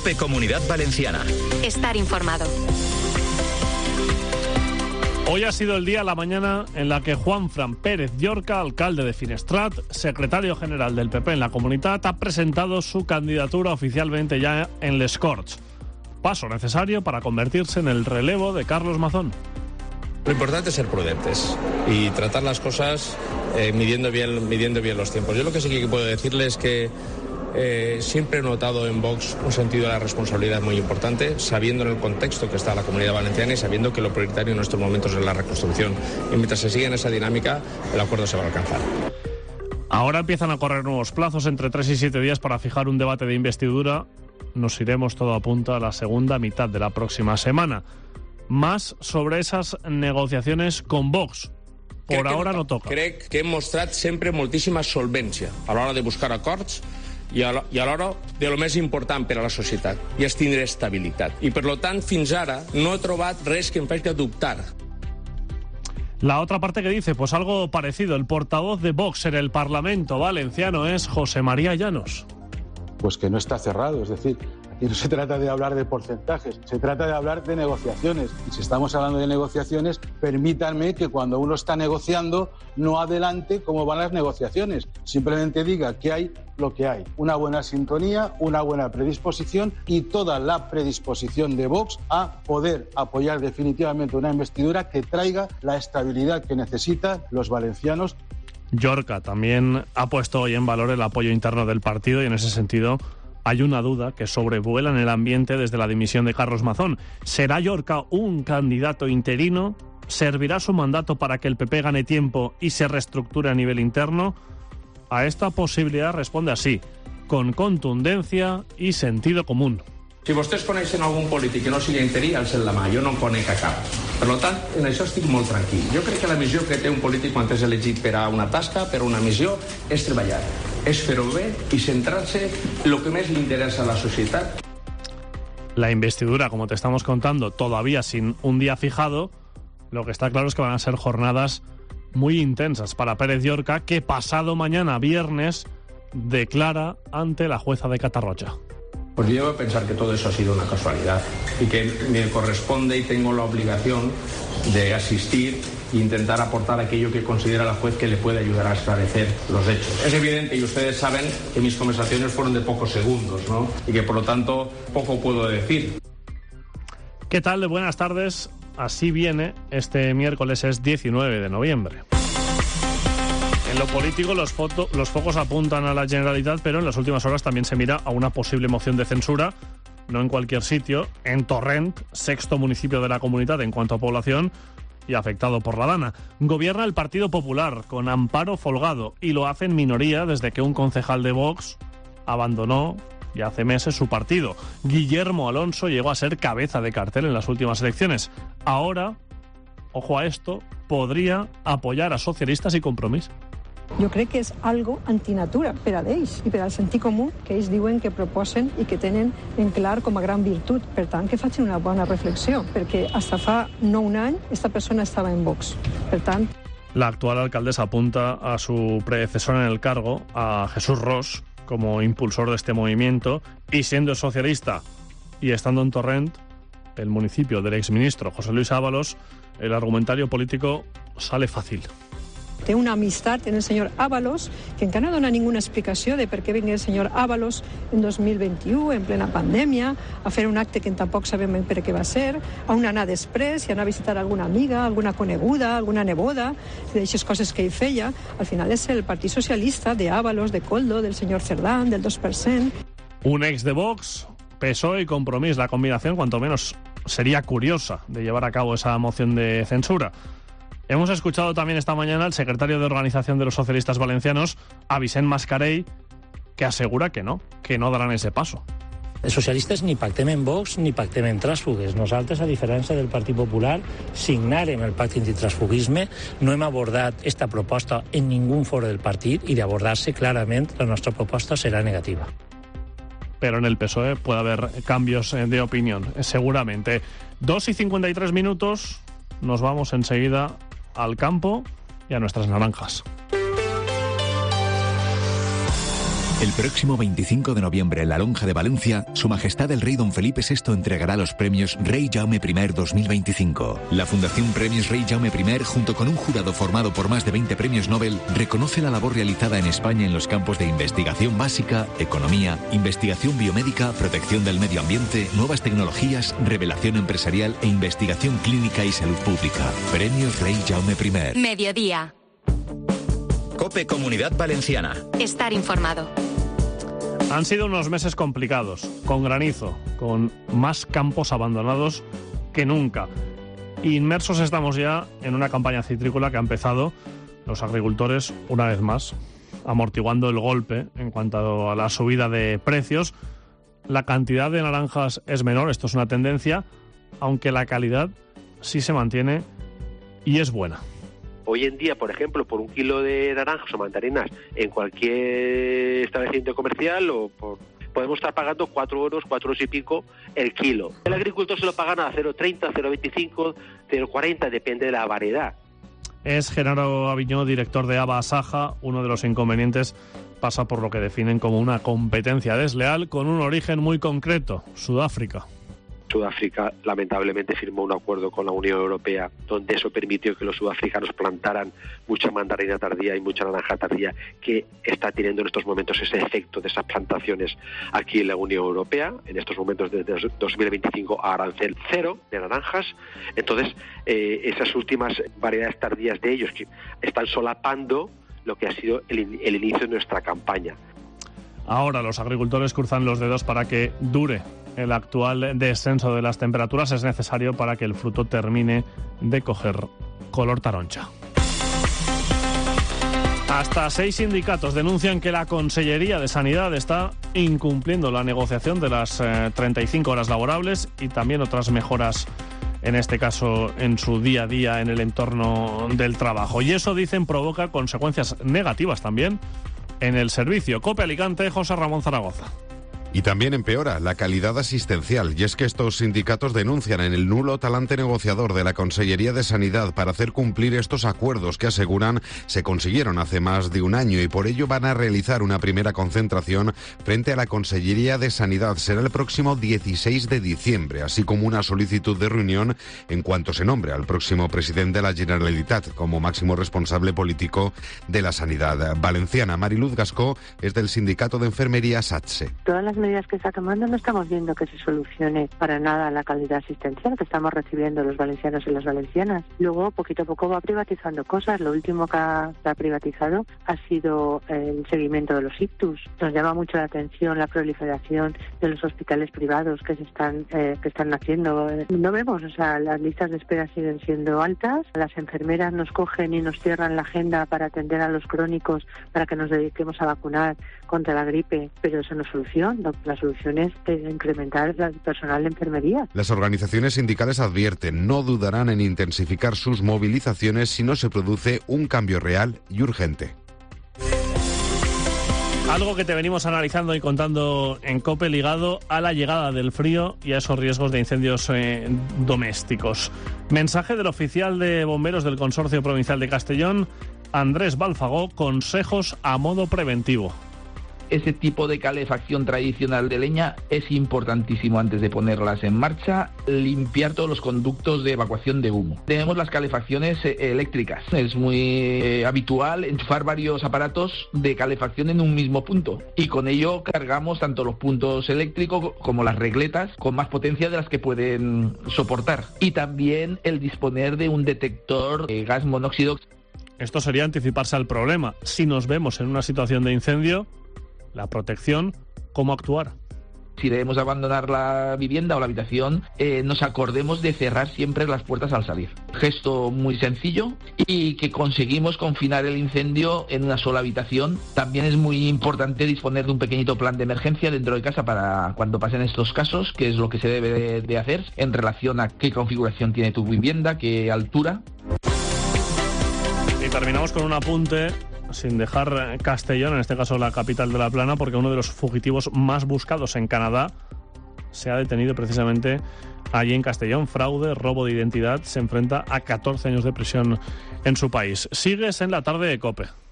COPE Comunidad Valenciana. Estar informado. Hoy ha sido el día, la mañana, en la que Juanfran Pérez Llorca, alcalde de Finestrat, secretario general del PP en la comunidad, ha presentado su candidatura oficialmente ya en Les Corts. Paso necesario para convertirse en el relevo de Carlos Mazón. Lo importante es ser prudentes y tratar las cosas midiendo bien los tiempos. Yo lo que sí que puedo decirles es que siempre he notado en Vox un sentido de la responsabilidad muy importante, sabiendo en el contexto que está la Comunidad Valenciana y sabiendo que lo prioritario en estos momentos es la reconstrucción. Y mientras se siga en esa dinámica, el acuerdo se va a alcanzar. Ahora empiezan a correr nuevos plazos, entre 3 y 7 días, para fijar un debate de investidura. Nos iremos, todo apunta, a la segunda mitad de la próxima semana. Más sobre esas negociacions con Vox. Por ahora no toca. Crec que hem mostrat sempre moltíssima solvència a l'hora de buscar acords i a l'hora de lo més important per a la societat, i és tindre estabilitat. I per lo tant, fins ara no he trobat res que em faci dubtar. La otra parte que dice, pues algo parecido. El portavoz de Vox en el Parlamento valenciano es José María Llanos. Pues que no está cerrado, es decir, aquí no se trata de hablar de porcentajes, se trata de hablar de negociaciones. Y si estamos hablando de negociaciones, permítanme que cuando uno está negociando no adelante cómo van las negociaciones, simplemente diga que hay lo que hay, una buena sintonía, una buena predisposición y toda la predisposición de Vox a poder apoyar definitivamente una investidura que traiga la estabilidad que necesitan los valencianos. Llorca también ha puesto hoy en valor el apoyo interno del partido y en ese sentido hay una duda que sobrevuela en el ambiente desde la dimisión de Carlos Mazón. ¿Será Llorca un candidato interino? ¿Servirá su mandato para que el PP gane tiempo y se reestructure a nivel interno? A esta posibilidad responde así, con contundencia y sentido común. Si vostès coneixen algun polític que no sigui interí, alcen la mà. Jo no en conec a cap. Per tant, en això estic molt tranquil. Jo crec que la missió que té un polític quan és elegit per a una tasca, per a una missió, és treballar, és fer-ho bé i centrar-se en el que més li interessa a la societat. La investidura, como te estamos contando, todavía sin un día fijado, lo que está claro es que van a ser jornadas muy intensas para Pérez Llorca, que pasado mañana, viernes, declara ante la jueza de Catarroja. Pues yo debo pensar que todo eso ha sido una casualidad y que me corresponde y tengo la obligación de asistir e intentar aportar aquello que considera la juez que le puede ayudar a esclarecer los hechos. Es evidente, y ustedes saben, que mis conversaciones fueron de pocos segundos, ¿no? Y que por lo tanto poco puedo decir. ¿Qué tal? De buenas tardes. Así viene este miércoles, es 19 de noviembre. En lo político los focos apuntan a la Generalitat, pero en las últimas horas también se mira a una posible moción de censura, no en cualquier sitio, en Torrent, sexto municipio de la comunidad en cuanto a población y afectado por la Dana. Gobierna el Partido Popular con Amparo Folgado y lo hace en minoría desde que un concejal de Vox abandonó ya hace meses su partido. Guillermo Alonso llegó a ser cabeza de cartel en las últimas elecciones. Ahora, ojo a esto, podría apoyar a socialistas y Compromís. Jo crec que és algo antinatura per a ells i per al sentit comú que ells diuen que proposen i que tenen en clar com a gran virtut. Per tant, que facin una bona reflexió, perquè hasta fa no un any esta persona estava en Vox. Per tant... La actual alcaldesa apunta a su predecesor en el cargo, a Jesús Ros, como impulsor de este movimiento, y siendo socialista y estando en Torrent, el municipio del exministro José Luis Ábalos, el argumentario político sale fàcil. Té una amistat en el senyor Ábalos, que encara no dona ninguna explicació de per què vingui el senyor Ábalos en 2021, en plena pandèmia, a fer un acte que tampoc sabem per què va ser, a on anar després, i anar a visitar alguna amiga, alguna coneguda, alguna neboda, d'aixes coses que ell feia. Al final és el Partit Socialista de Ábalos, de Koldo, del senyor Cerdán, del 2%. Un ex de Vox, PSOE y Compromís, la combinación cuanto menos sería curiosa de llevar a cabo esa moción de censura. Hemos escuchado también esta mañana al secretario de Organización de los Socialistas Valencianos, a Vicent Mascarell, que asegura que no darán ese paso. Els socialistes ni pactem en Vox ni pactem en trànsfugues. Nosaltres, a diferència del Partit Popular, signarem el pacte antitransfugisme, no hem abordat esta proposta en ningú foro del partit i d'abordar-se clarament la nostra proposta serà negativa. Pero en el PSOE puede haber cambios de opinión, seguramente. 2:53 minutos, nos vamos enseguida al campo y a nuestras naranjas. El próximo 25 de noviembre en la Lonja de Valencia, Su Majestad el Rey Don Felipe VI entregará los premios Rey Jaume I 2025. La Fundación Premios Rey Jaume I, junto con un jurado formado por más de 20 premios Nobel, reconoce la labor realizada en España en los campos de investigación básica, economía, investigación biomédica, protección del medio ambiente, nuevas tecnologías, revelación empresarial e investigación clínica y salud pública. Premios Rey Jaume I. Mediodía. COPE Comunidad Valenciana. Estar informado. Han sido unos meses complicados, con granizo, con más campos abandonados que nunca. Inmersos estamos ya en una campaña citrícola que ha empezado los agricultores, una vez más, amortiguando el golpe en cuanto a la subida de precios. La cantidad de naranjas es menor, esto es una tendencia, aunque la calidad sí se mantiene y es buena. Hoy en día, por ejemplo, por un kilo de naranjas o mandarinas en cualquier establecimiento comercial podemos estar pagando 4 euros y pico el kilo. El agricultor se lo pagan a 0,30, 0,25, 0,40, depende de la variedad. Es Genaro Aviñó, director de ABA Saja. Uno de los inconvenientes pasa por lo que definen como una competencia desleal con un origen muy concreto, Sudáfrica. Sudáfrica lamentablemente firmó un acuerdo con la Unión Europea donde eso permitió que los sudafricanos plantaran mucha mandarina tardía y mucha naranja tardía, que está teniendo en estos momentos ese efecto de esas plantaciones aquí en la Unión Europea, en estos momentos desde 2025 a arancel cero de naranjas. Entonces esas últimas variedades tardías de ellos que están solapando lo que ha sido el inicio de nuestra campaña. Ahora los agricultores cruzan los dedos para que dure el actual descenso de las temperaturas. Es necesario para que el fruto termine de coger color taroncha. Hasta 6 sindicatos denuncian que la Consellería de Sanidad está incumpliendo la negociación de las 35 horas laborables y también otras mejoras, en este caso en su día a día en el entorno del trabajo. Y eso, dicen, provoca consecuencias negativas también en el servicio. COPE Alicante, José Ramón Zaragoza. Y también empeora la calidad asistencial, y es que estos sindicatos denuncian en el nulo talante negociador de la Consellería de Sanidad para hacer cumplir estos acuerdos que aseguran se consiguieron hace más de un año, y por ello van a realizar una primera concentración frente a la Consellería de Sanidad. Será el próximo 16 de diciembre, así como una solicitud de reunión en cuanto se nombre al próximo presidente de la Generalitat como máximo responsable político de la sanidad valenciana. Mariluz Gascó es del sindicato de enfermería SATSE. Todas las medidas que está tomando no estamos viendo que se solucione para nada la calidad asistencial que estamos recibiendo los valencianos y las valencianas. Luego, poquito a poco va privatizando cosas. Lo último que ha privatizado ha sido el seguimiento de los ictus. Nos llama mucho la atención la proliferación de los hospitales privados que están haciendo. No vemos, las listas de espera siguen siendo altas. Las enfermeras nos cogen y nos cierran la agenda para atender a los crónicos, para que nos dediquemos a vacunar contra la gripe, pero eso no es solución. La solución es incrementar el personal de enfermería. Las organizaciones sindicales advierten, no dudarán en intensificar sus movilizaciones si no se produce un cambio real y urgente. Algo que te venimos analizando y contando en COPE ligado a la llegada del frío y a esos riesgos de incendios domésticos. Mensaje del oficial de bomberos del Consorcio Provincial de Castellón, Andrés Balfagó, consejos a modo preventivo. Ese tipo de calefacción tradicional de leña es importantísimo antes de ponerlas en marcha. Limpiar todos los conductos de evacuación de humo. Tenemos las calefacciones eléctricas. Es muy habitual enchufar varios aparatos de calefacción en un mismo punto. Y con ello cargamos tanto los puntos eléctricos como las regletas con más potencia de las que pueden soportar. Y también el disponer de un detector de gas monóxido. Esto sería anticiparse al problema. Si nos vemos en una situación de incendio, la protección, ¿cómo actuar? Si debemos abandonar la vivienda o la habitación, nos acordemos de cerrar siempre las puertas al salir. Gesto muy sencillo y que conseguimos confinar el incendio en una sola habitación. También es muy importante disponer de un pequeñito plan de emergencia dentro de casa para cuando pasen estos casos, que es lo que se debe de hacer en relación a qué configuración tiene tu vivienda, qué altura. Y terminamos con un apunte, sin dejar Castellón, en este caso la capital de la Plana, porque uno de los fugitivos más buscados en Canadá se ha detenido precisamente allí en Castellón. Fraude, robo de identidad, se enfrenta a 14 años de prisión en su país. Sigues en la tarde de COPE.